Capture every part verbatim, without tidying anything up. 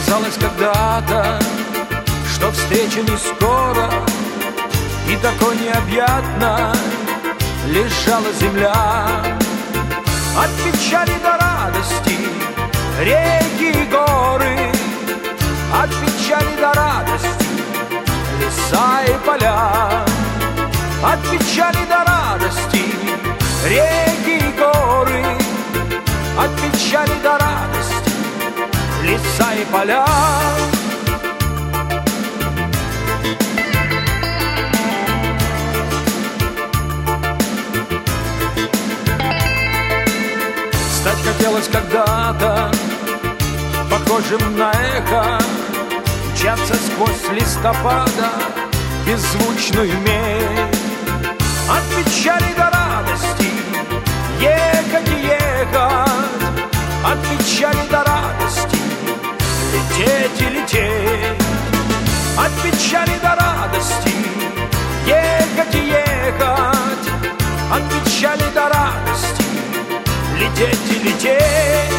казалось когда-то, что встреча не скоро, и такой необъятно лежала земля. От печали до радости реки и горы, от печали до радости леса и поля. От печали до радости реки и горы, от печали до радости леса и поля. Стать хотелось когда-то похожим на эхо, мчаться сквозь листопада беззвучную медь. От печали до радости ехать и ехать, от печали до радости лететь и лететь. От печали до радости ехать и ехать, от печали до радости лететь и лететь.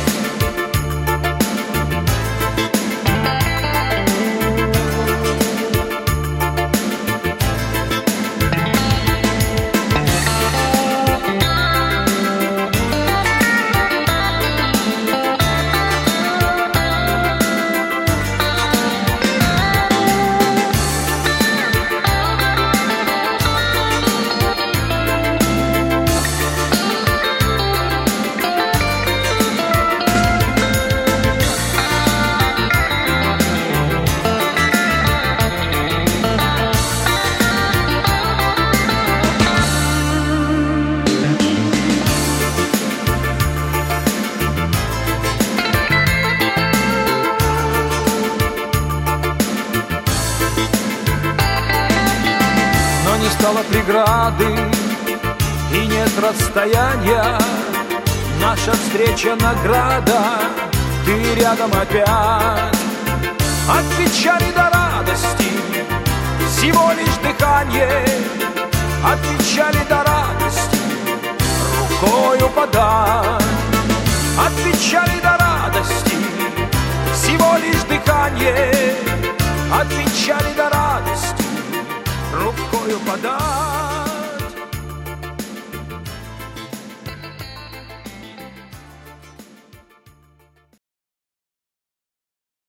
Не стало преграды и нет расстояния, наша встреча награда, ты рядом опять. От печали до радости всего лишь дыхание, от печали до радости рукою подать. От печали до радости всего лишь дыхание, от печали до радости рукою подай.